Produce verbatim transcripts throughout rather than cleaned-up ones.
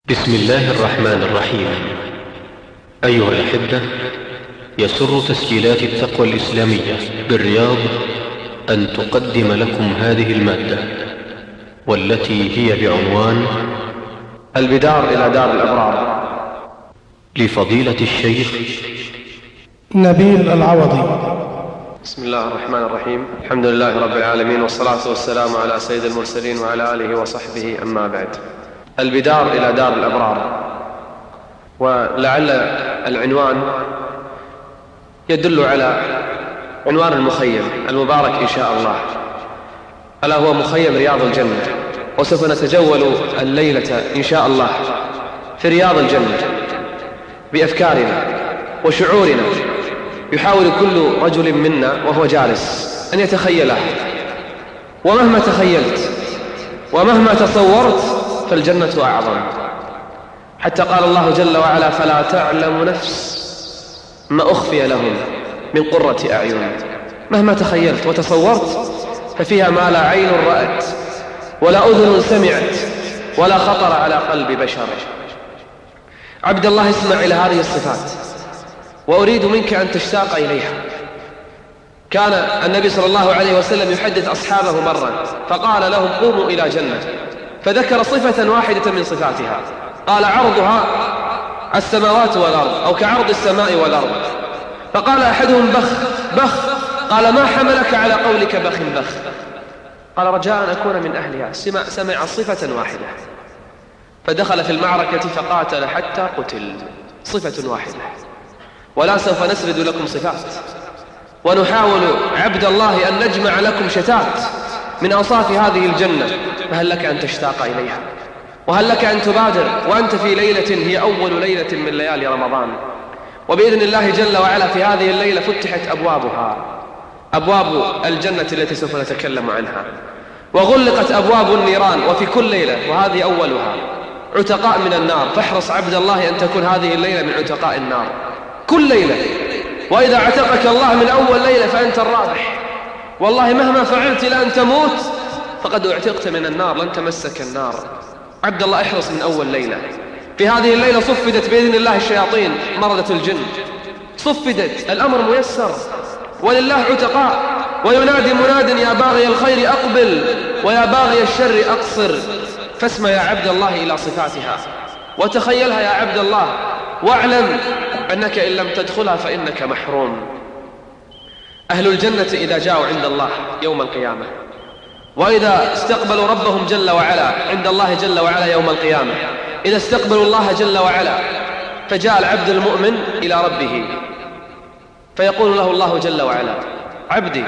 بسم الله الرحمن الرحيم. أيها الأحبة، يسر تسجيلات التقوى الإسلامية بالرياض أن تقدم لكم هذه المادة، والتي هي بعنوان البدار إلى دار الأبرار، لفضيلة الشيخ نبيل العوضي. بسم الله الرحمن الرحيم. الحمد لله رب العالمين، والصلاة والسلام على سيد المرسلين وعلى آله وصحبه، أما بعد. البدار إلى دار الأبرار، ولعل العنوان يدل على عنوان المخيم المبارك إن شاء الله، ألا هو مخيم رياض الجنة. وسوف نتجول الليلة إن شاء الله في رياض الجنة بأفكارنا وشعورنا، يحاول كل رجل منا وهو جالس أن يتخيلها، ومهما تخيلت ومهما تصورت فالجنة أعظم، حتى قال الله جل وعلا: فلا تعلم نفس ما أخفي لهم من قرة أعين. مهما تخيلت وتصورت ففيها ما لا عين رأت ولا أذن سمعت ولا خطر على قلب بشر. عبد الله، اسمع إلى هذه الصفات، وأريد منك أن تشتاق إليها. كان النبي صلى الله عليه وسلم يحدث أصحابه مرة فقال لهم: قوموا إلى جنة، فذكر صفة واحدة من صفاتها، قال: عرضها السماوات والأرض، أو كعرض السماء والأرض. فقال أحدهم: بخ بخ. قال: ما حملك على قولك بخ بخ؟ قال: رجاء أن أكون من أهلها. سمع صفة واحدة فدخل في المعركة فقاتل حتى قتل. صفة واحدة. ولا سوف نسرد لكم صفات، ونحاول عبد الله أن نجمع لكم شتات من أوصاف هذه الجنة، فهل لك أن تشتاق إليها؟ وهل لك أن تبادر وأنت في ليلة هي أول ليلة من ليالي رمضان؟ وبإذن الله جل وعلا في هذه الليلة فتحت أبوابها، أبواب الجنة التي سوف نتكلم عنها، وغلقت أبواب النيران. وفي كل ليلة، وهذه أولها، عتقاء من النار. فاحرص عبد الله أن تكون هذه الليلة من عتقاء النار كل ليلة، وإذا عتقك الله من أول ليلة فأنت الرابح. والله مهما فعلت لأن تموت فقد اعتقت من النار، لن تمسك النار. عبد الله، احرص من أول ليلة. في هذه الليلة صفدت بإذن الله الشياطين، مردة الجن صفدت، الأمر ميسر، ولله عتقاء. وينادي مناد: يا باغي الخير أقبل، ويا باغي الشر أقصر. فاسمع يا عبد الله إلى صفاتها، وتخيلها يا عبد الله، واعلم أنك إن لم تدخلها فإنك محروم. أهل الجنة إذا جاءوا عند الله يوم القيامة، وإذا استقبلوا ربهم جل وعلا عند الله جل وعلا يوم القيامة، إذا استقبلوا الله جل وعلا، فجاء العبد المؤمن إلى ربه فيقول له الله جل وعلا: عبدي،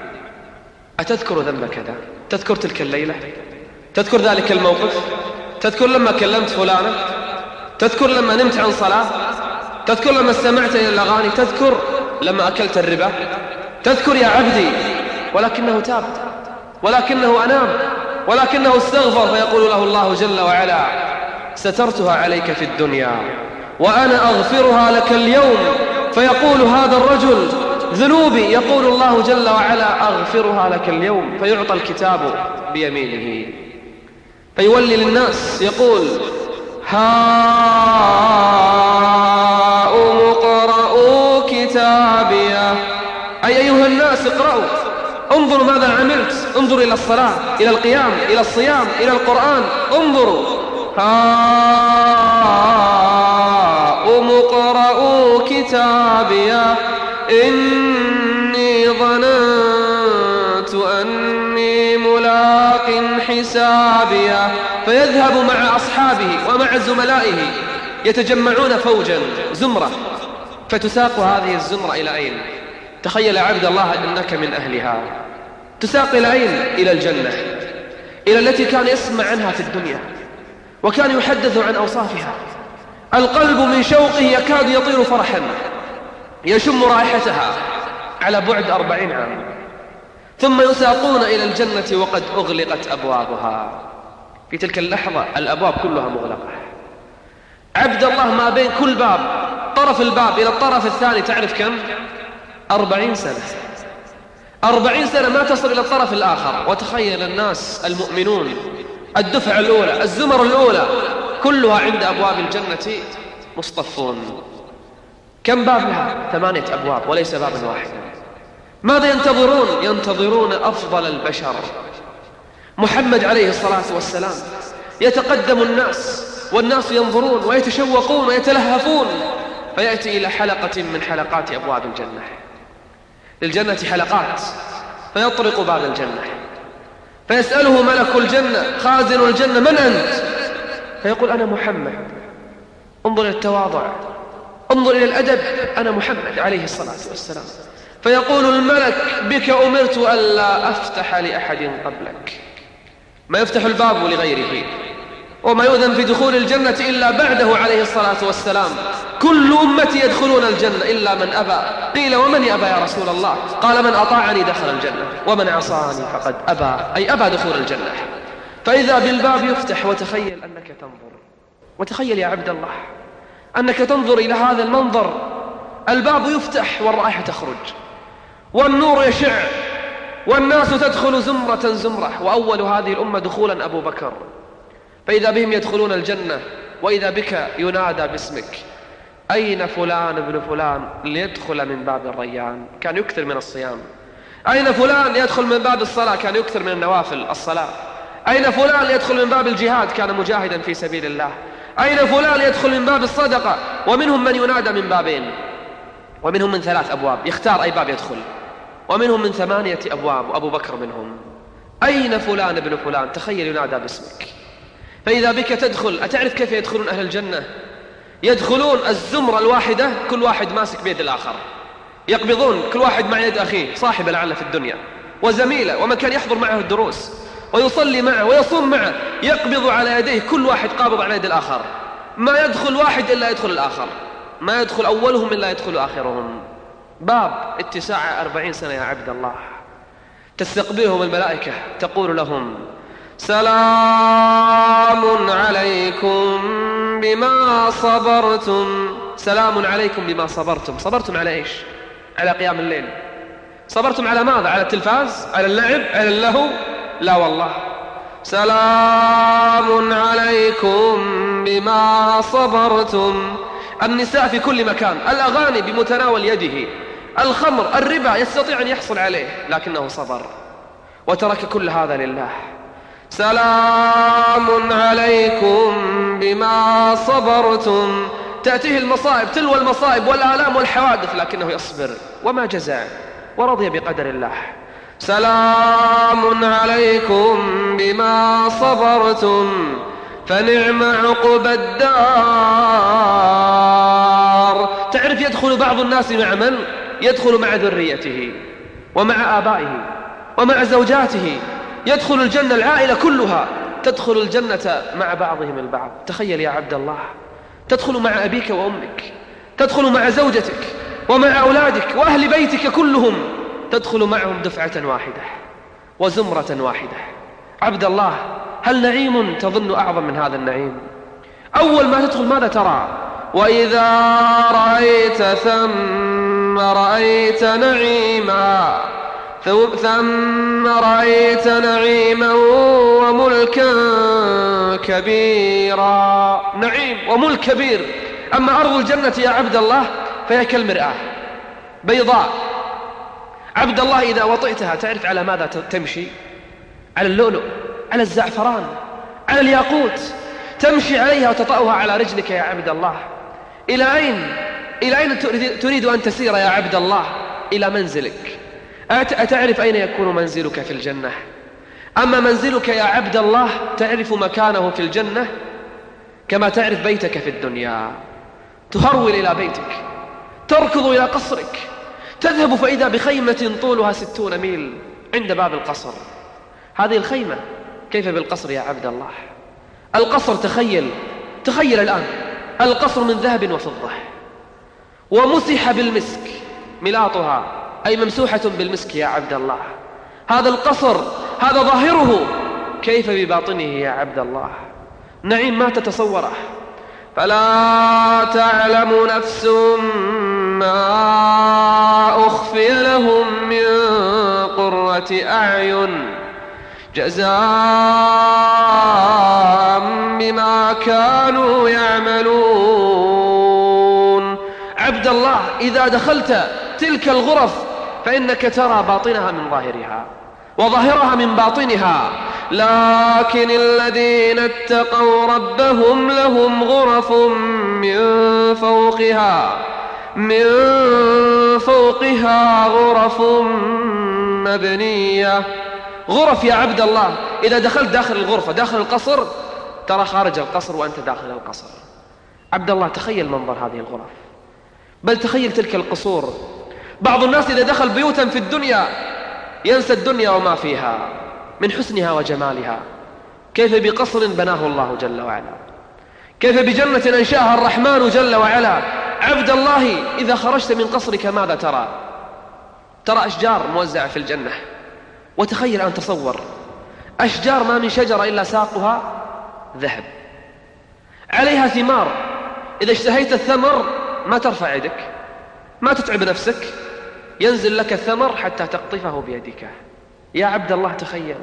أتذكر ذنب كذا؟ تذكر تلك الليلة؟ تذكر ذلك الموقف؟ تذكر لما كلمت فلانة؟ تذكر لما نمت عن صلاة؟ تذكر لما استمعت إلى الأغاني؟ تذكر لما أكلت الربا؟ تذكر يا عبدي. ولكنه تاب، ولكنه أنام، ولكنه استغفر، فيقول له الله جل وعلا: سترتها عليك في الدنيا وأنا أغفرها لك اليوم. فيقول هذا الرجل: ذنوبي. يقول الله جل وعلا: أغفرها لك اليوم. فيعطى الكتاب بيمينه، فيولي للناس يقول: هاؤم اقرءوا كتابيه. أي أيها الناس اقرأوا، انظروا ماذا عملت، انظروا إلى الصلاة، إلى القيام، إلى الصيام، إلى القرآن، انظروا. هاؤم اقرءوا كتابيه إني ظننت أني ملاق حسابيه. فيذهب مع أصحابه ومع زملائه، يتجمعون فوجا، زمرة، فتساق هذه الزمرة إلى أين؟ تخيل عبد الله أنك من أهلها. تساق إلى أين؟ إلى الجنة، إلى التي كان يسمع عنها في الدنيا، وكان يحدث عن أوصافها. القلب من شوقه يكاد يطير فرحا، يشم رائحتها على بعد أربعين عام. ثم يساقون إلى الجنة وقد أغلقت أبوابها. في تلك اللحظة الأبواب كلها مغلقة. عبد الله، ما بين كل باب، طرف الباب إلى الطرف الثاني، تعرف كم؟ أربعين سنة. أربعين سنة ما تصل إلى الطرف الآخر. وتخيل الناس المؤمنون، الدفعة الأولى، الزمر الأولى، كلها عند أبواب الجنة مصطفون. كم باب لها؟ ثمانية أبواب وليس باب واحد. ماذا ينتظرون؟ ينتظرون أفضل البشر محمد عليه الصلاة والسلام. يتقدم الناس والناس ينظرون ويتشوقون ويتلهفون، فيأتي إلى حلقة من حلقات أبواب الجنة. للجنة حلقات، فيطرق باب الجنة فيسأله ملك الجنة خازن الجنة: من أنت؟ فيقول: أنا محمد. انظر إلى التواضع، انظر إلى الأدب، أنا محمد عليه الصلاة والسلام. فيقول الملك: بك أمرت ألا أفتح لأحد قبلك. ما يفتح الباب لغيره، وما يؤذن في دخول الجنة إلا بعده عليه الصلاة والسلام. كل أمتي يدخلون الجنة إلا من أبى. قيل: ومن يأبى يا رسول الله؟ قال: من أطاعني دخل الجنة ومن عصاني فقد أبى، أي أبى دخول الجنة. فإذا بالباب يفتح، وتخيل أنك تنظر، وتخيل يا عبد الله أنك تنظر إلى هذا المنظر. الباب يفتح والرائحة تخرج والنور يشع والناس تدخل زمرة زمرة، وأول هذه الأمة دخولا أبو بكر. فإذا بهم يدخلون الجنة، وإذا بك ينادى باسمك: أين فلان ابن فلان؟ ليدخل من باب الريان، كان يكثر من الصيام. أين فلان؟ يدخل من باب الصلاة، كان يكثر من النوافل الصلاة. أين فلان؟ يدخل من باب الجهاد، كان مجاهدا في سبيل الله. أين فلان؟ يدخل من باب الصدقة. ومنهم من ينادى من بابين، ومنهم من ثلاث أبواب، يختار أي باب يدخل. ومنهم من ثمانية أبواب، وأبو بكر منهم. أين فلان ابن فلان؟ تخيل ينادى باسمك. فإذا بك تدخل. أتعرف كيف يدخلون أهل الجنة؟ يدخلون الزمرة الواحدة، كل واحد ماسك بيد الآخر، يقبضون كل واحد مع يد أخيه، صاحب لعله في الدنيا وزميله، ومن كان يحضر معه الدروس ويصلي معه ويصوم معه، يقبض على يديه، كل واحد قابض على يد الآخر. ما يدخل واحد إلا يدخل الآخر، ما يدخل أولهم إلا يدخل آخرهم. باب اتساع أربعين سنة يا عبد الله. تستقبلهم الملائكة تقول لهم: سلام عليكم بما صبرتم. سلام عليكم بما صبرتم. صبرتم على إيش؟ على قيام الليل. صبرتم على ماذا؟ على التلفاز؟ على اللعب؟ على اللهو؟ لا والله. سلام عليكم بما صبرتم. النساء في كل مكان، الأغاني بمتناول يده، الخمر، الربا يستطيع أن يحصل عليه، لكنه صبر وترك كل هذا لله. سلام عليكم بما صبرتم. تأتيه المصائب تلو المصائب والآلام والحوادث، لكنه يصبر وما جزع ورضي بقدر الله. سلام عليكم بما صبرتم فنعم عقبى الدار. تعرف يدخل بعض الناس مع من؟ يدخل مع ذريته ومع آبائه ومع زوجاته. يدخل الجنة العائلة كلها تدخل الجنة مع بعضهم البعض. تخيل يا عبد الله، تدخل مع أبيك وأمك، تدخل مع زوجتك ومع أولادك وأهل بيتك كلهم، تدخل معهم دفعة واحدة وزمرة واحدة. عبد الله، هل نعيم تظن أعظم من هذا النعيم؟ أول ما تدخل ماذا ترى؟ وإذا رأيت ثم رأيت نعيما ثم رأيت نعيما وملكا كبيرا. نعيم وملك كبير. أما أرض الجنة يا عبد الله فهي كالمرآة بيضاء. عبد الله إذا وطئتها تعرف على ماذا تمشي؟ على اللؤلؤ، على الزعفران، على الياقوت. تمشي عليها وتطأها على رجلك يا عبد الله. إلى أين؟ إلى أين تريد أن تسير يا عبد الله؟ إلى منزلك. أتعرف أين يكون منزلك في الجنة؟ أما منزلك يا عبد الله تعرف مكانه في الجنة كما تعرف بيتك في الدنيا. تهرول إلى بيتك، تركض إلى قصرك، تذهب فإذا بخيمة طولها ستون ميل عند باب القصر. هذه الخيمة كيف بالقصر يا عبد الله؟ القصر تخيل تخيل الآن القصر من ذهب وفضة ومسح بالمسك، ملاطها أي ممسوحة بالمسك يا عبد الله. هذا القصر هذا ظاهره، كيف بباطنه يا عبد الله؟ نعيم ما تتصوره. فلا تعلم نفس ما أخفي لهم من قرة أعين جزاء بما كانوا يعملون. عبد الله، إذا دخلت تلك الغرف فإنك ترى باطنها من ظاهرها وظاهرها من باطنها، لكن الذين اتقوا ربهم لهم غرف من فوقها من فوقها غرف مبنية. غرف يا عبد الله، إذا دخلت داخل الغرفة داخل القصر ترى خارج القصر وأنت داخل القصر. عبد الله، تخيل منظر هذه الغرف، بل تخيل تلك القصور. بعض الناس إذا دخل بيوتا في الدنيا ينسى الدنيا وما فيها من حسنها وجمالها. كيف بقصر بناه الله جل وعلا، كيف بجنة أنشأها الرحمن جل وعلا. عبد الله، إذا خرجت من قصرك ماذا ترى؟ ترى أشجار موزعة في الجنة. وتخيل أن تصور أشجار ما من شجرة إلا ساقها ذهب، عليها ثمار، إذا اشتهيت الثمر ما ترفع يدك، ما تتعب نفسك، ينزل لك الثمر حتى تقطفه بيدك. يا عبد الله تخيل.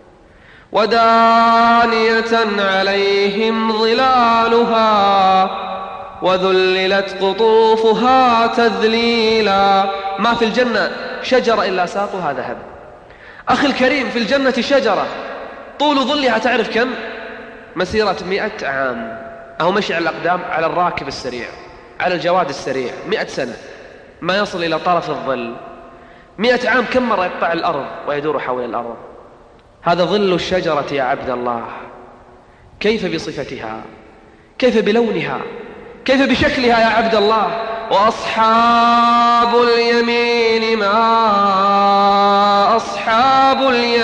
ودانية عليهم ظلالها وذللت قطوفها تذليلا. ما في الجنة شجرة إلا ساقها ذهب. أخي الكريم، في الجنة شجرة طول ظلها تعرف كم؟ مسيرة مئة عام، أو مشي على الأقدام على الراكب السريع على الجواد السريع مئة سنة ما يصل إلى طرف الظل. مئة عام كم مرة يقطع الأرض ويدور حول الأرض. هذا ظل الشجرة يا عبد الله. كيف بصفتها، كيف بلونها، كيف بشكلها يا عبد الله. وأصحاب اليمين ما أصحاب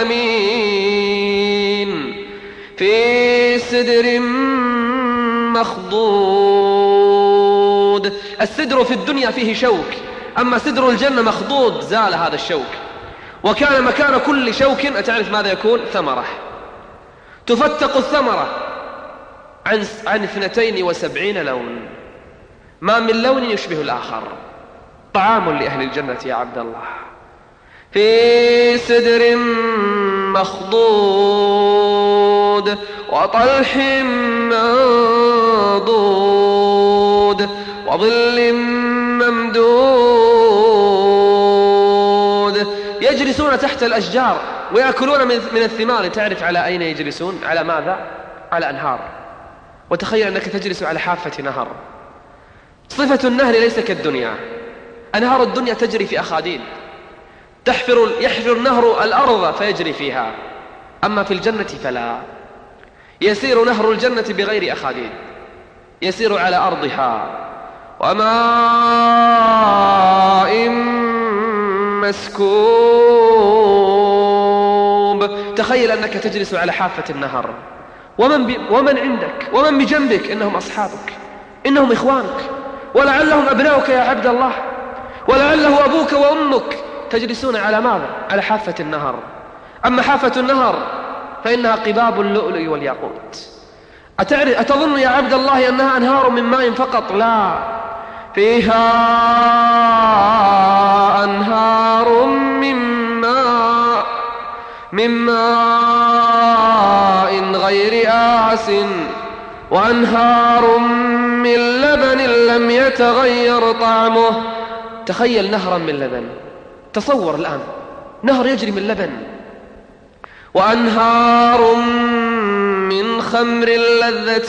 اليمين في سدر مخضود. السدر في الدنيا فيه شوك، أما سدر الجنة مخضود، زال هذا الشوك. وكان مكان كل شوك أتعرف ماذا يكون؟ ثمرة. تفتق الثمرة عن عن اثنتين وسبعين لون، ما من لون يشبه الآخر. طعام لأهل الجنة يا عبد الله. في سدر مخضود وطلح منضود وظل ممدود. يجلسون تحت الأشجار ويأكلون من الثمار. تعرف على أين يجلسون؟ على ماذا؟ على أنهار. وتخيل أنك تجلس على حافة نهر. صفة النهر ليس كالدنيا. أنهار الدنيا تجري في أخاديد، تحفر يحفر النهر الأرض فيجري فيها، أما في الجنة فلا. يسير نهر الجنة بغير أخاديد، يسير على أرضها. وماء مسكوب. تخيل أنك تجلس على حافة النهر، ومن, ب... ومن عندك ومن بجنبك إنهم أصحابك، إنهم إخوانك، ولعلهم أبناؤك يا عبد الله، ولعله أبوك وأمك. تجلسون على ماذا؟ على حافة النهر. أما حافة النهر فإنها قباب اللؤلؤ والياقوت. أتعرف أتظن يا عبد الله أنها أنهار من ماء فقط؟ لا، فيها أنهار من ماء من ماء غير آس وأنهار من لبن لم يتغير طعمه. تخيل نهرا من لبن، تصور الآن نهر يجري من لبن. وأنهار من خمر لذة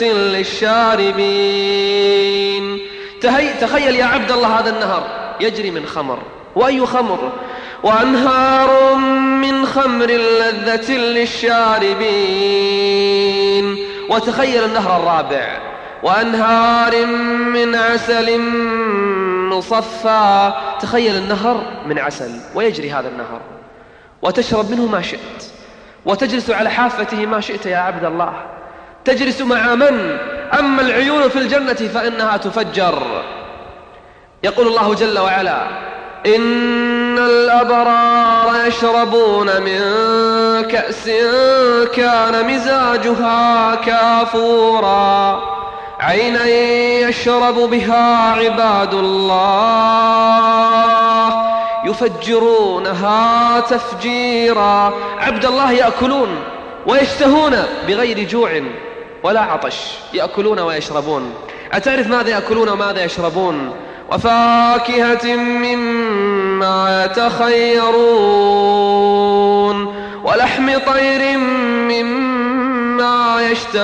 للشاربين. تخيل يا عبد الله هذا النهر يجري من خمر. وأي خمر؟ وأنهار من خمر لذة للشاربين. وتخيل النهر الرابع: وأنهار من عسل مصفى. تخيل النهر من عسل ويجري هذا النهر، وتشرب منه ما شئت، وتجلس على حافته ما شئت يا عبد الله. تجلس مع من؟ أما العيون في الجنة فإنها تفجر. يقول الله جل وعلا: إن الأبرار يشربون من كأس كان مزاجها كافورا عينا يشرب بها عباد الله يفجرونها تفجيرا. عبد الله يأكلون ويشتهون بغير جوع ولا عطش، يأكلون ويشربون. أتعرف ماذا يأكلون وماذا يشربون؟ وفاكهة مما يتخيرون، ولحم طير مما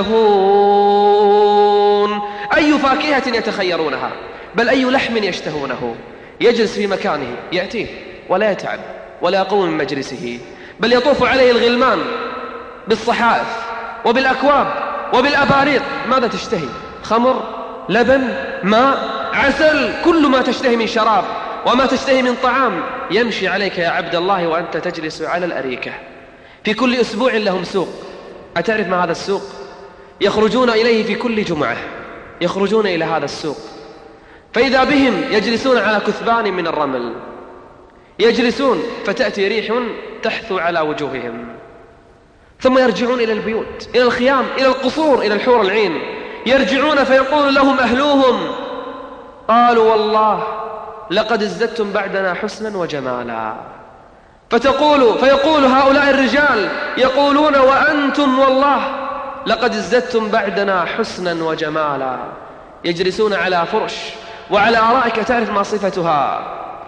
يشتهون. أي فاكهة يتخيرونها، بل أي لحم يشتهونه. يجلس في مكانه يأتيه ولا يتعب ولا يقوم من مجلسه، بل يطوف عليه الغلمان بالصحائف وبالأكواب وبالأباريق. ماذا تشتهي؟ خمر، لبن، ماء، عسل، كل ما تشتهي من شراب وما تشتهي من طعام يمشي عليك يا عبد الله وأنت تجلس على الأريكة. في كل أسبوع لهم سوق. أتعرف ما هذا السوق؟ يخرجون إليه في كل جمعة، يخرجون إلى هذا السوق، فإذا بهم يجلسون على كثبان من الرمل، يجلسون فتأتي ريح تحثو على وجوههم، ثم يرجعون إلى البيوت، إلى الخيام، إلى القصور، إلى الحور العين. يرجعون فيقول لهم أهلوهم: قالوا والله لقد ازددتم بعدنا حسنا وجمالا. فتقول فيقول هؤلاء الرجال يقولون: وأنتم والله لقد ازددتم بعدنا حسنا وجمالا. يجلسون على فرش وعلى أرائك. تعرف ما صفتها؟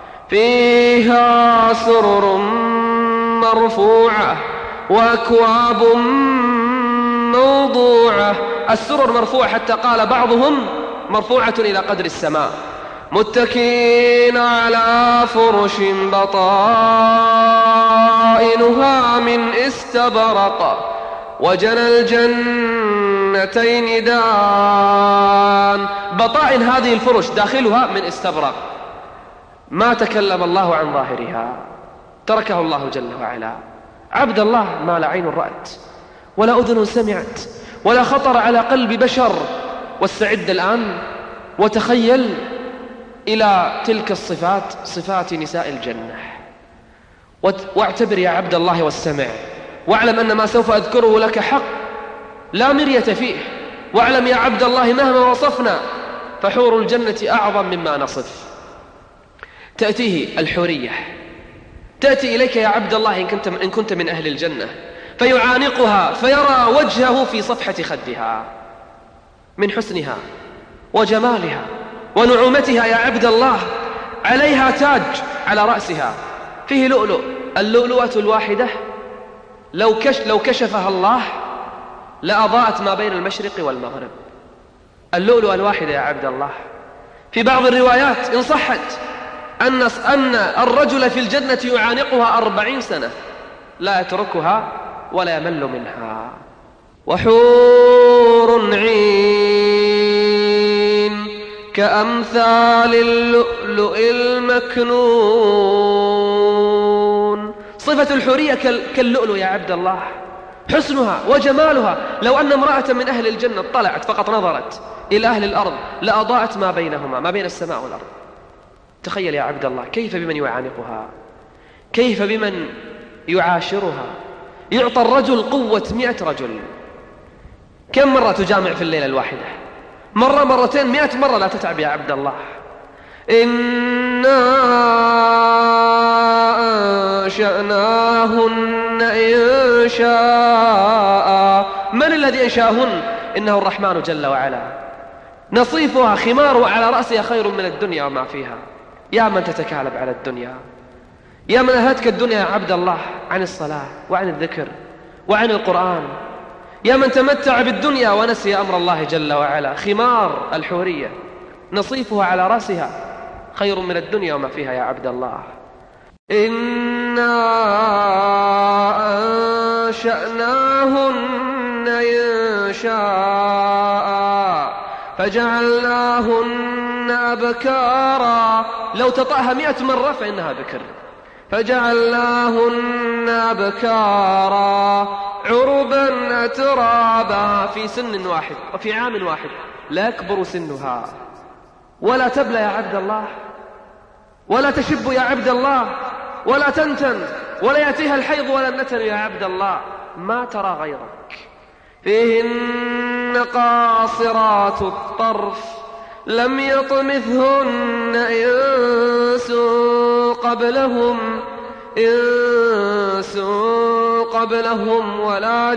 فيها سرر مرفوعة وأكواب موضوعة. السرر مرفوعة حتى قال بعضهم مرفوعة إلى قدر السماء. متكئين على فرش بطائنها من استبرق، وجنى الجنتين دان. بطائن هذه الفرش داخلها من استبرق. ما تكلم الله عن ظاهرها، تركه الله جل وعلا. عبد الله ما لا عين رأت ولا أذن سمعت ولا خطر على قلب بشر. واستعد الآن وتخيل إلى تلك الصفات، صفات نساء الجنة، واعتبر يا عبد الله واستمع، واعلم أن ما سوف أذكره لك حق لا مرية فيه. واعلم يا عبد الله مهما وصفنا فحور الجنة أعظم مما نصف. تأتيه الحورية، تأتي إليك يا عبد الله إن كنت, إن كنت من أهل الجنة، فيعانقها فيرى وجهه في صفحة خدها من حسنها وجمالها ونعومتها يا عبد الله. عليها تاج على رأسها فيه لؤلؤ. اللؤلؤة الواحدة لو, كش لو كشفها الله لأضاءت ما بين المشرق والمغرب. اللؤلؤة الواحدة يا عبد الله. في بعض الروايات إن صحت أن أن الرجل في الجنة يعانقها أربعين سنة لا يتركها ولا يمل منها. وحور عين كأمثال اللؤلؤ المكنون. صفة الحورية كاللؤلؤ يا عبد الله، حسنها وجمالها. لو أن امرأة من أهل الجنة طلعت فقط نظرت إلى أهل الأرض لأضاءت ما بينهما، ما بين السماء والأرض. تخيل يا عبد الله كيف بمن يعانقها، كيف بمن يعاشرها. يعطى الرجل قوة مئة رجل. كم مرة تجامع في الليلة الواحدة؟ مرة مرتين مئة مرة. لا تتعب يا عبد الله. إنا أنشأناهن إنشاء. من الذي أنشاهن؟ إنه الرحمن جل وعلا. نصيفها خمار على رأسها خير من الدنيا وما فيها. يا من تتكالب على الدنيا، يا من أهتك الدنيا يا عبد الله عن الصلاة وعن الذكر وعن القرآن، يا من تمتع بالدنيا ونسي أمر الله جل وعلا. خمار الحورية نصيفها على رأسها خير من الدنيا وما فيها يا عبد الله. إنا أنشأناهن إنشاء فجعلناهن أبكارا. لو تطأها مئة مرة فإنها بكر. فجعلناهن أبكارا عربا أترابا. في سن واحد وفي عام واحد لا يكبر سنها ولا تبلى يا عبد الله، ولا تشب يا عبد الله، ولا تنتن، ولا يأتيها الحيض ولا النتن يا عبد الله. ما ترى غيرك. فيهن قاصرات الطرف لم يطمثهن إنس قبلهم إنس قبلهم ولا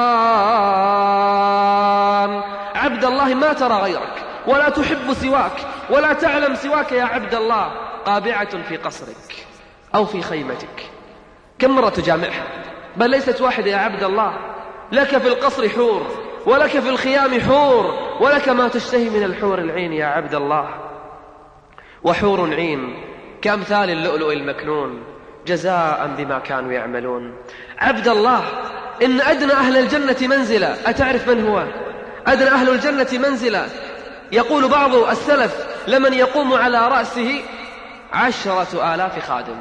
جان. عبد الله ما ترى غيرك ولا تحب سواك ولا تعلم سواك يا عبد الله قابعة في قصرك أو في خيمتك. كم مرة تجامعها؟ بل ليست واحدة يا عبد الله، لك في القصر حور ولك في الخيام حور ولك ما تشتهي من الحور العين يا عبد الله. وحور عين كأمثال اللؤلؤ المكنون جزاء بما كانوا يعملون. عبد الله إن أدنى أهل الجنة منزلة، أتعرف من هو أدنى أهل الجنة منزلة؟ يقول بعض السلف لمن يقوم على رأسه عشرة آلاف خادم،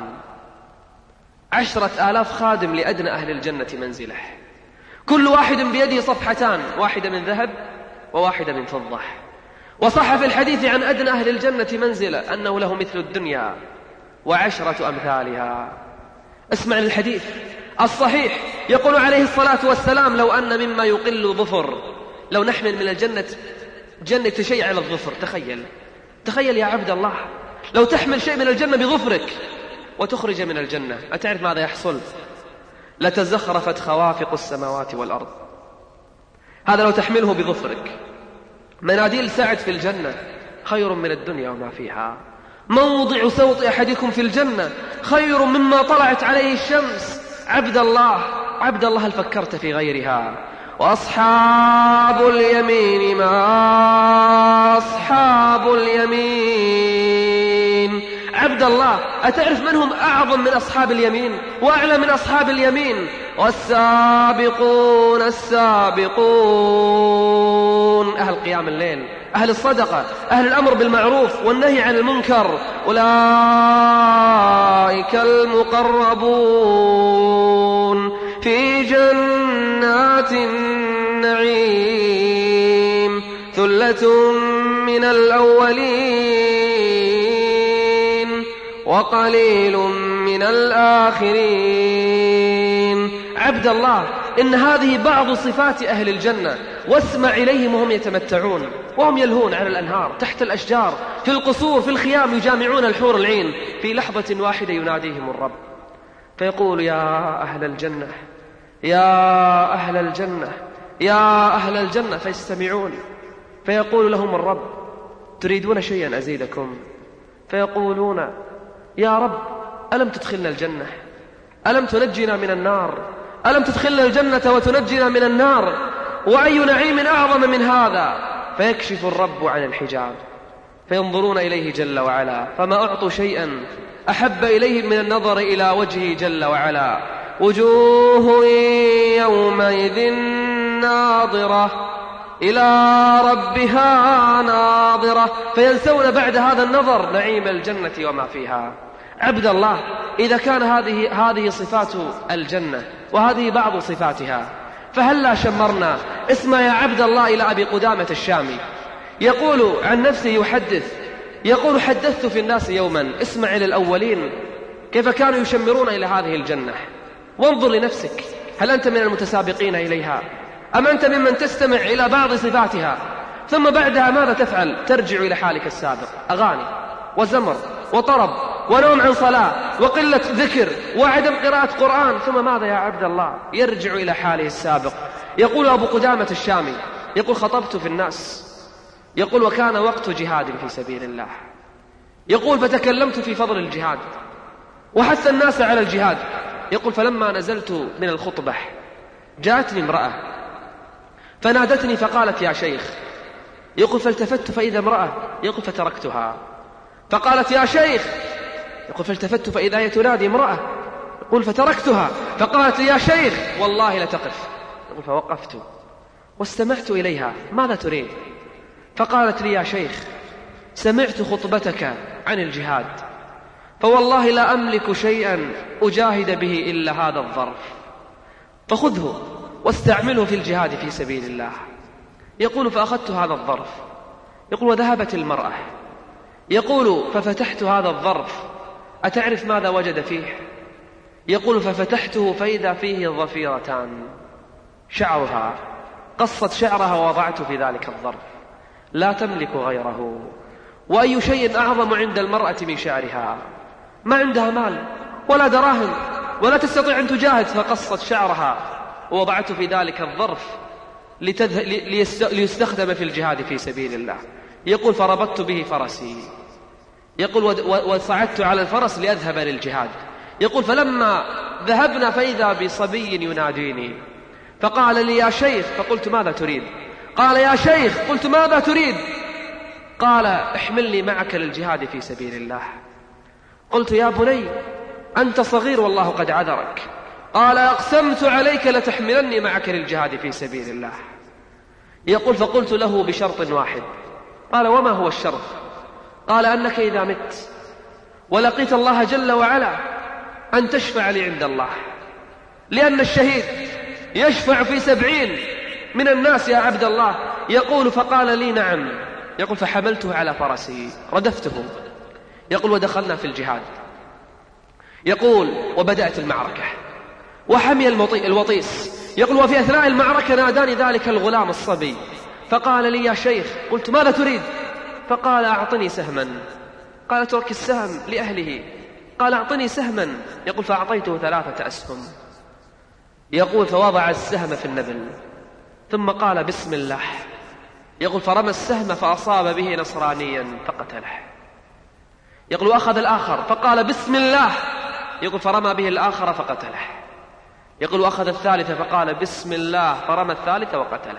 عشرة آلاف خادم لأدنى أهل الجنة منزلة، كل واحد بيده صفحتان، واحدة من ذهب وواحدة من فضة. وصح في الحديث عن أدنى أهل الجنة منزلة أنه له مثل الدنيا وعشرة أمثالها. اسمع الحديث الصحيح، يقول عليه الصلاة والسلام: لو أن مما يقل ظفر، لو نحمل من الجنة جنة تشيع على الظفر. تخيل تخيل يا عبد الله، لو تحمل شيء من الجنة بظفرك وتخرج من الجنة، أتعرف ماذا يحصل؟ لتزخرفت خوافق السماوات والأرض. هذا لو تحمله بظفرك. مناديل سعد في الجنة خير من الدنيا وما فيها. موضع صوت أحدكم في الجنة خير مما طلعت عليه الشمس. عبد الله عبد الله هل فكرت في غيرها؟ وأصحاب اليمين ما أصحاب اليمين. عبد الله أتعرف من هم أعظم من أصحاب اليمين وأعلى من أصحاب اليمين؟ والسابقون السابقون، أهل قيام الليل، أهل الصدقة، أهل الأمر بالمعروف والنهي عن المنكر، أولئك المقربون في جنات النعيم، ثلة من الأولين وقليل من الآخرين. عبد الله إن هذه بعض صفات أهل الجنة، واسمع إليهم وهم يتمتعون وهم يلهون على الأنهار، تحت الأشجار، في القصور، في الخيام، يجامعون الحور العين. في لحظة واحدة يناديهم الرب فيقول: يا أهل الجنة، يا أهل الجنة، يا أهل الجنة، فيستمعون. فيقول لهم الرب: تريدون شيئا أزيدكم؟ فيقولون: يا رب، ألم تدخلنا الجنة؟ ألم تنجنا من النار؟ ألم تدخلنا الجنة وتنجنا من النار؟ وأي نعيم أعظم من هذا؟ فيكشف الرب عن الحجاب فينظرون إليه جل وعلا، فما أعطوا شيئا أحب إليهم من النظر إلى وجهه جل وعلا. وجوه يومئذ ناظرة إلى ربها ناظرة. فينسون بعد هذا النظر نعيم الجنة وما فيها. عبد الله إذا كان هذه هذه صفات الجنة وهذه بعض صفاتها، فهلا شمرنا. اسمع يا عبد الله إلى أبي قدامة الشامي، يقول عن نفسه، يحدث يقول: حدثت في الناس يوما. اسمع إلى الأولين كيف كانوا يشمرون إلى هذه الجنة، وانظر لنفسك، هل أنت من المتسابقين إليها أم أنت ممن تستمع إلى بعض صفاتها ثم بعدها ماذا تفعل؟ ترجع إلى حالك السابق، أغاني وزمر وطرب ونوم عن صلاة وقلة ذكر وعدم قراءة قرآن، ثم ماذا يا عبد الله؟ يرجع إلى حاله السابق. يقول أبو قدامة الشامي، يقول: خطبت في الناس، يقول: وكان وقت جهاد في سبيل الله، يقول: فتكلمت في فضل الجهاد وحث الناس على الجهاد. يقول: فلما نزلت من الخطبة جاءتني امرأة فنادتني فقالت: يا شيخ. يقول: فالتفت فإذا امرأة. يقول: فتركتها. فقالت: يا شيخ. يقول: فالتفت فإذا هي تنادي امرأة. يقول: فتركتها. فقالت: يا شيخ والله لتقف. يقول: فوقفت واستمعت إليها، ماذا تريد؟ فقالت لي: يا شيخ، سمعت خطبتك عن الجهاد، فوالله لا أملك شيئا أجاهد به إلا هذا الظرف، فخذه واستعمله في الجهاد في سبيل الله. يقول: فأخذت هذا الظرف. يقول: وذهبت المرأة. يقول: ففتحت هذا الظرف، أتعرف ماذا وجد فيه؟ يقول: ففتحته فإذا فيه ظفيرتان، شعرها، قصت شعرها ووضعته في ذلك الظرف. لا تملك غيره. وأي شيء أعظم عند المرأة من شعرها؟ ما عندها مال ولا دراهم ولا تستطيع أن تجاهد، فقصت شعرها ووضعته في ذلك الظرف ليستخدم في الجهاد في سبيل الله. يقول فربطت به فرسي، يقول وصعدت على الفرس لأذهب للجهاد. يقول فلما ذهبنا فإذا بصبي يناديني فقال لي يا شيخ، فقلت ماذا تريد؟ قال يا شيخ، قلت ماذا تريد؟ قال احملني معك للجهاد في سبيل الله. قلت يا بني أنت صغير والله قد عذرك. قال أقسمت عليك لتحملني معك للجهاد في سبيل الله. يقول فقلت له بشرط واحد. قال وما هو الشرط؟ قال أنك إذا مت ولقيت الله جل وعلا أن تشفع لي عند الله، لأن الشهيد يشفع في سبعين من الناس يا عبد الله. يقول فقال لي نعم. يقول فحملته على فرسي ردفته. يقول ودخلنا في الجهاد. يقول وبدأت المعركة وحمي الوطيس. يقول وفي أثناء المعركة ناداني ذلك الغلام الصبي فقال لي يا شيخ. قلت ماذا تريد؟ فقال أعطني سهما. قال ترك السهم لأهله. قال أعطني سهما. يقول فأعطيته ثلاثة أسهم. يقول فوضع السهم في النبل ثم قال بسم الله. يقول فرمى السهم فأصاب به نصرانيا فقتله. يقول وأخذ الآخر فقال بسم الله. يقول فرمى به الآخر فقتله. يقول وأخذ الثالث فقال بسم الله فرمى الثالث وقتله.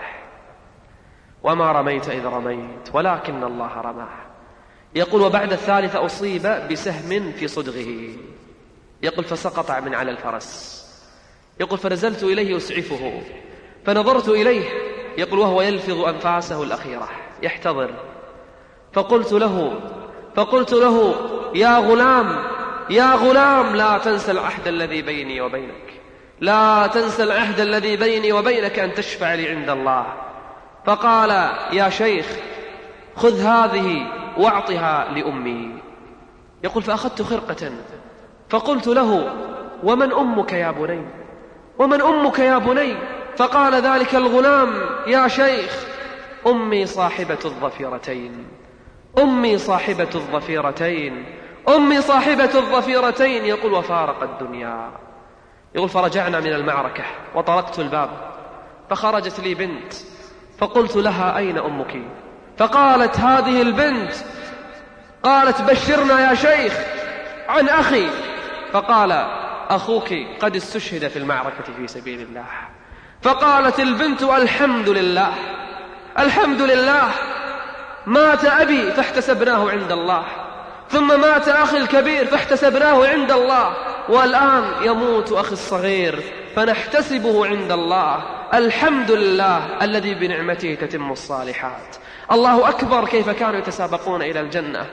وما رميت إذ رميت ولكن الله رماه. يقول وبعد الثالث أصيب بسهم في صدغه. يقول فسقط من على الفرس. يقول فنزلت إليه أسعفه فنظرت إليه. يقول وهو يلفظ أنفاسه الأخيرة يحتضر. فقلت له فقلت له يا غلام يا غلام لا تنسى العهد الذي بيني وبينك، لا تنسى العهد الذي بيني وبينك أن تشفع لي عند الله. فقال يا شيخ خذ هذه واعطها لأمي. يقول فأخذت خرقة فقلت له ومن أمك يا بني؟ ومن أمك يا بني؟ فقال ذلك الغلام يا شيخ أمي صاحبة الظفيرتين، أمي صاحبة الظفيرتين، أمي صاحبة الظفيرتين. يقول وفارق الدنيا. يقول فرجعنا من المعركة وطرقت الباب فخرجت لي بنت فقلت لها أين أمك؟ فقالت هذه البنت. قالت بشرنا يا شيخ عن أخي. فقال أخوك قد استشهد في المعركة في سبيل الله. فقالت البنت الحمد لله الحمد لله، مات أبي فاحتسبناه عند الله، ثم مات أخي الكبير فاحتسبناه عند الله، والآن يموت أخي الصغير فنحتسبه عند الله. الحمد لله الذي بنعمته تتم الصالحات. الله أكبر كيف كانوا يتسابقون إلى الجنة.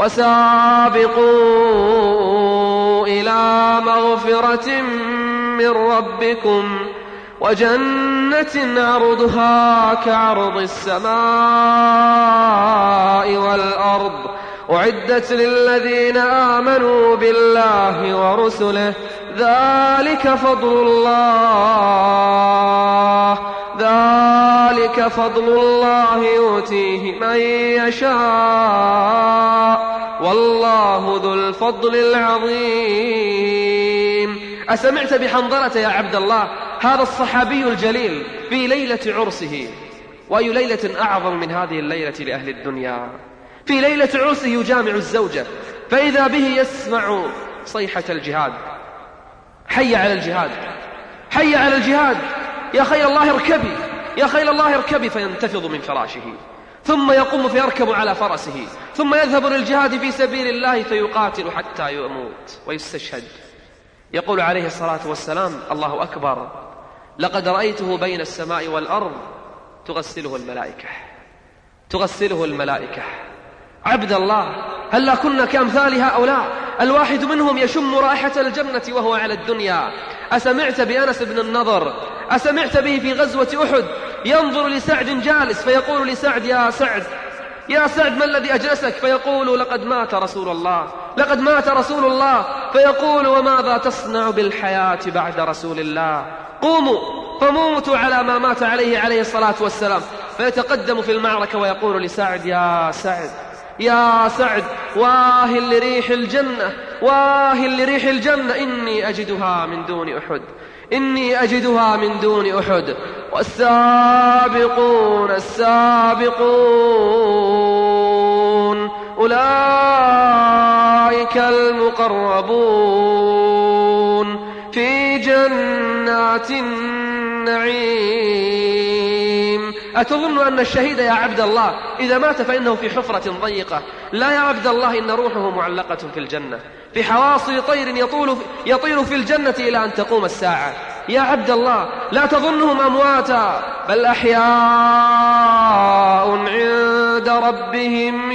وسابقوا إلى مغفرة من ربكم وجنة عرضها كعرض السماء والأرض أعدت للذين آمنوا بالله ورسله ذلك فضل الله ذلك فضل الله يؤتيه من يشاء والله ذو الفضل العظيم. أسمعت بحنظلة يا عبد الله هذا الصحابي الجليل في ليلة عرسه؟ وأي ليلة أعظم من هذه الليلة لأهل الدنيا؟ في ليلة عرسه يجامع الزوجة فإذا به يسمع صيحة الجهاد. حي على الجهاد حي على الجهاد، يا خيل الله اركبي يا خيل الله اركبي. فينتفض من فراشه ثم يقوم فيركب على فرسه ثم يذهب للجهاد في سبيل الله فيقاتل حتى يموت ويستشهد. يقول عليه الصلاة والسلام الله أكبر لقد رأيته بين السماء والأرض تغسله الملائكة تغسله الملائكة. عبد الله هل كنا كأمثال هؤلاء؟ الواحد منهم يشم رائحة الجنة وهو على الدنيا. أسمعت بأنس بن النضر؟ أسمعت به في غزوة أحد ينظر لسعد جالس فيقول لسعد يا سعد يا سعد ما الذي أجلسك؟ فيقول لقد مات رسول الله لقد مات رسول الله. فيقول وماذا تصنع بالحياة بعد رسول الله؟ قوموا فموتوا على ما مات عليه عليه الصلاة والسلام. فيتقدم في المعركة ويقول لسعد: يا سعد يا سعد، واه لريح الجنة، واه لريح الجنة، إني أجدها من دون أحد، إني أجدها من دون أحد. والسابقون السابقون أولئك المقربون في جنات النعيم. أتظن أن الشهيد يا عبد الله إذا مات فإنه في حفرة ضيقة؟ لا يا عبد الله، إن روحه معلقة في الجنة، في حواصل طير يطول يطير في الجنة إلى أن تقوم الساعة. يا عبد الله لا تظنهم أمواتا، بل أحياء عند ربهم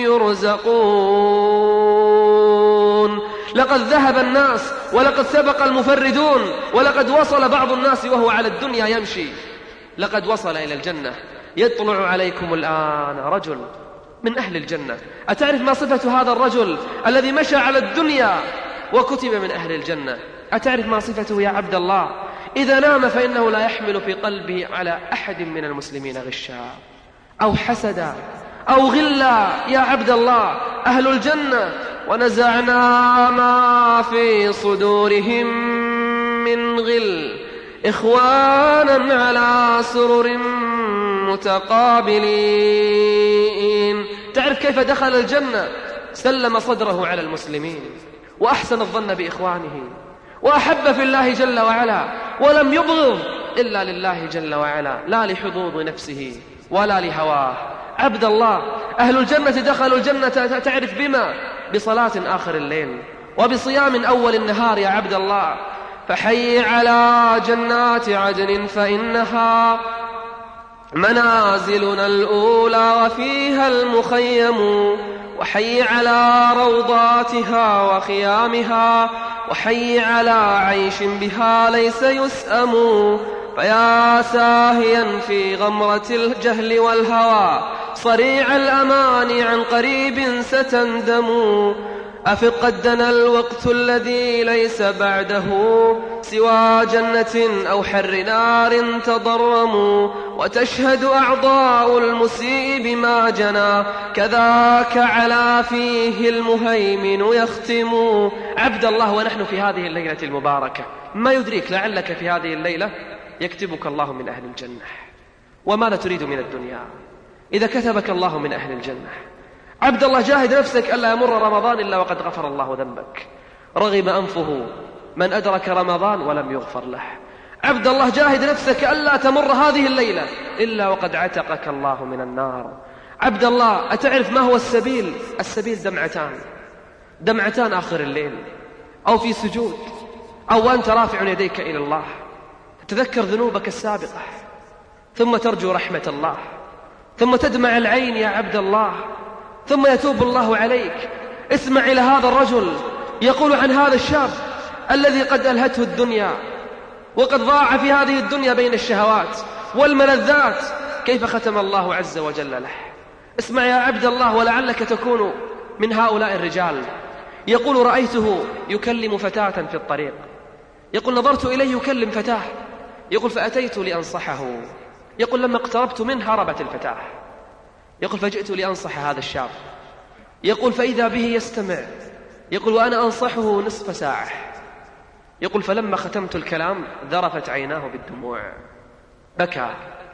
يرزقون. لقد ذهب الناس ولقد سبق المفردون، ولقد وصل بعض الناس وهو على الدنيا يمشي، لقد وصل إلى الجنة. يطلع عليكم الآن رجل من أهل الجنة. أتعرف ما صفة هذا الرجل الذي مشى على الدنيا وكتب من أهل الجنة؟ أتعرف ما صفته يا عبد الله؟ إذا نام فإنه لا يحمل في قلبه على أحد من المسلمين غشا أو حسدا أو غلا. يا عبد الله أهل الجنة: ونزعنا ما في صدورهم من غل إخوانا على سرر متقابلين. تعرف كيف دخل الجنة؟ سلم صدره على المسلمين، وأحسن الظن بإخوانه، وأحب في الله جل وعلا، ولم يبغض إلا لله جل وعلا، لا لحظوظ نفسه ولا لهواه. عبد الله أهل الجنة دخلوا الجنة تعرف بما؟ بصلاة آخر الليل وبصيام أول النهار يا عبد الله. فحي على جنات عدن فإنها منازلنا الأولى وفيها المخيم، وحي على روضاتها وخيامها، وحي على عيش بها ليس يسأم. فيا ساهيا في غمرة الجهل والهوى صريع الأمان عن قريب ستندم. أفق قد دنا الوقت الذي ليس بعده سوى جنة أو حر نار تضرم، وتشهد أعضاء المسيء بما جنى كذاك على فيه المهيمن يختم. عبد الله ونحن في هذه الليلة المباركة ما يدريك لعلك في هذه الليلة يكتبك الله من أهل الجنة. وماذا تريد من الدنيا إذا كتبك الله من أهل الجنة؟ عبد الله جاهد نفسك ألا يمر رمضان إلا وقد غفر الله ذنبك. رغم أنفه من أدرك رمضان ولم يغفر له. عبد الله جاهد نفسك ألا تمر هذه الليلة إلا وقد عتقك الله من النار. عبد الله أتعرف ما هو السبيل؟ السبيل دمعتان، دمعتان آخر الليل، أو في سجود، أو أنت رافع يديك إلى الله تتذكر ذنوبك السابقة، ثم ترجو رحمة الله، ثم تدمع العين يا عبد الله، ثم يتوب الله عليك. اسمع إلى هذا الرجل يقول عن هذا الشاب الذي قد ألهته الدنيا وقد ضاع في هذه الدنيا بين الشهوات والملذات، كيف ختم الله عز وجل له. اسمع يا عبد الله ولعلك تكون من هؤلاء الرجال. يقول رأيته يكلم فتاة في الطريق، يقول نظرت إليه يكلم فتاة، يقول فأتيت لأنصحه، يقول لما اقتربت منه هربت الفتاة، يقول فجئت لأنصح هذا الشاب، يقول فإذا به يستمع، يقول وأنا أنصحه نصف ساعة، يقول فلما ختمت الكلام ذرفت عيناه بالدموع، بكى،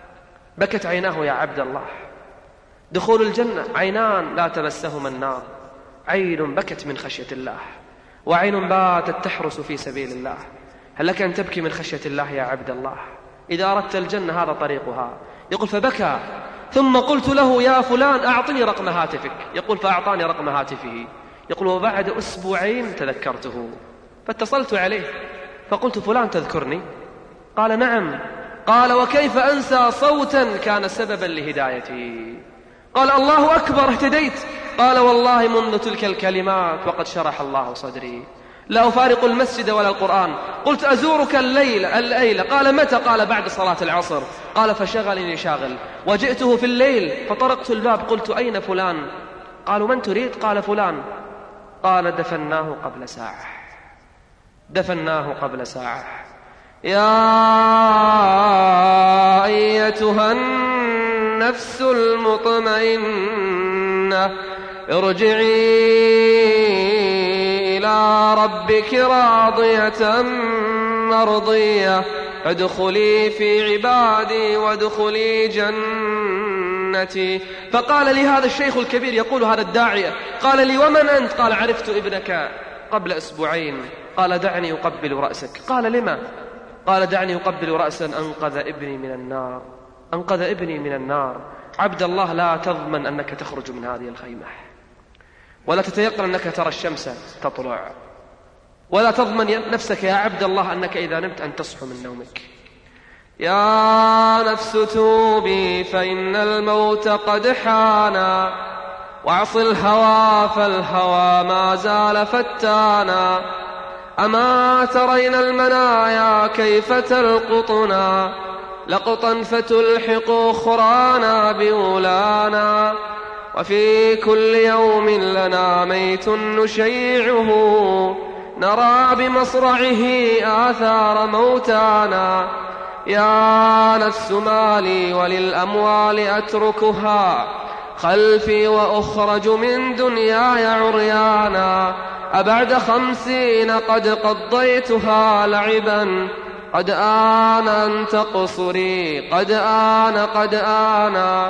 بكت عيناه يا عبد الله. دخول الجنة عينان لا تمسهما النار، عين بكت من خشية الله، وعين باتت تحرس في سبيل الله. هل لك أن تبكي من خشية الله يا عبد الله؟ إذا أردت الجنة هذا طريقها. يقول فبكى، ثم قلت له يا فلان أعطني رقم هاتفك، يقول فأعطاني رقم هاتفه، يقول وبعد أسبوعين تذكرته فاتصلت عليه فقلت فلان تذكرني؟ قال نعم. قال وكيف أنسى صوتا كان سببا لهدايتي؟ قال الله أكبر اهتديت. قال والله منذ تلك الكلمات وقد شرح الله صدري، لا أفارق المسجد ولا القرآن. قلت أزورك الليلة الليلة. قال متى؟ قال بعد صلاة العصر. قال فشغلني شاغل، وجئته في الليل فطرقت الباب قلت أين فلان؟ قالوا من تريد؟ قال فلان. قال دفناه قبل ساعة، دفناه قبل ساعة. يا أيتها النفس المطمئنة ارجعي إلى ربك راضية مرضية ادخلي في عبادي وادخلي جنتي. فقال لي هذا الشيخ الكبير يقول هذا الداعية، قال لي ومن أنت؟ قال عرفت ابنك قبل أسبوعين. قال دعني أقبل رأسك. قال لما؟ قال دعني أقبل رأسا أنقذ ابني من النار، أنقذ ابني من النار. عبد الله، لا تضمن أنك تخرج من هذه الخيمة، ولا تتيقن أنك ترى الشمس تطلع، ولا تضمن نفسك يا عبد الله أنك إذا نمت أن تصحو من نومك. يا نفس توبي فإن الموت قد حانا، واعص الهوى فالهوى ما زال فتانا. أما ترين المنايا كيف تلقطنا، لقطا فتلحق أخرانا بأولانا. وفي كل يوم لنا ميت نشيعه، نرى بمصرعه آثار موتانا. يا نفس مالي وللأموال أتركها، خلفي وأخرج من دنياي عريانا. أبعد خمسين قد قضيتها لعبا، قد آن أن تقصري، قد آن قد آن.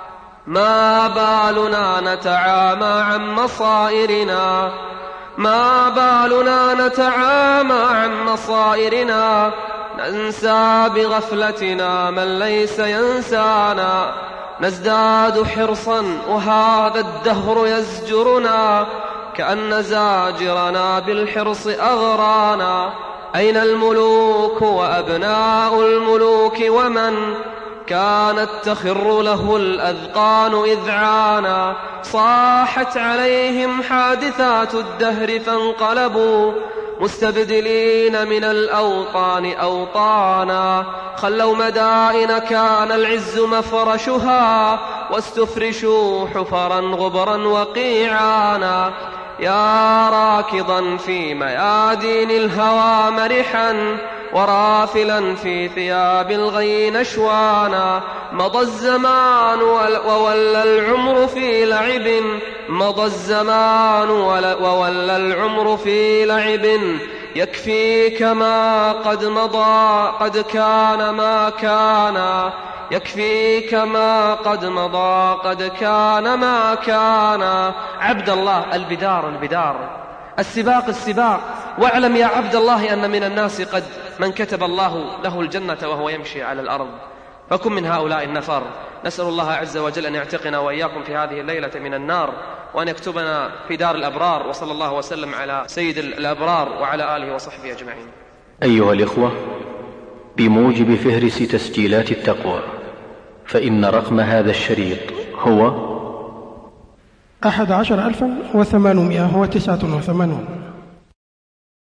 ما بالنا نتعامى عن مصائرنا، ما بالنا نتعامى عن مصائرنا. ننسى بغفلتنا من ليس ينسانا، نزداد حرصا وهذا الدهر يزجرنا، كأن زاجرنا بالحرص أغرانا. أين الملوك وأبناء الملوك ومن كانت تخر له الأذقان إذعانا؟ صاحت عليهم حادثات الدهر فانقلبوا، مستبدلين من الأوطان أوطانا. خلوا مدائن كان العز مفرشها، واستفرشوا حفرا غبرا وقيعانا. يا راكضا في ميادين الهوى مرحا، ورافلا في ثياب الغي نشوانا. مضى الزمان وولى العمر في لعب، مضى الزمان وولى العمر في لعب. يكفيك ما قد مضى، قد كان ما كان، يكفيك ما قد مضى، قد كان ما كان. عبد الله، البدار البدار، السباق السباق. واعلم يا عبد الله أن من الناس قد من كتب الله له الجنة وهو يمشي على الأرض، فكن من هؤلاء النفر. نسأل الله عز وجل أن يعتقنا وإياكم في هذه الليلة من النار، وأن يكتبنا في دار الأبرار. وصلى الله وسلم على سيد الأبرار وعلى آله وصحبه أجمعين. أيها الإخوة، بموجب فهرس تسجيلات التقوى، فإن رقم هذا الشريط هو أحد عشر ألفا وثمانمائة وتسعة وثمانون.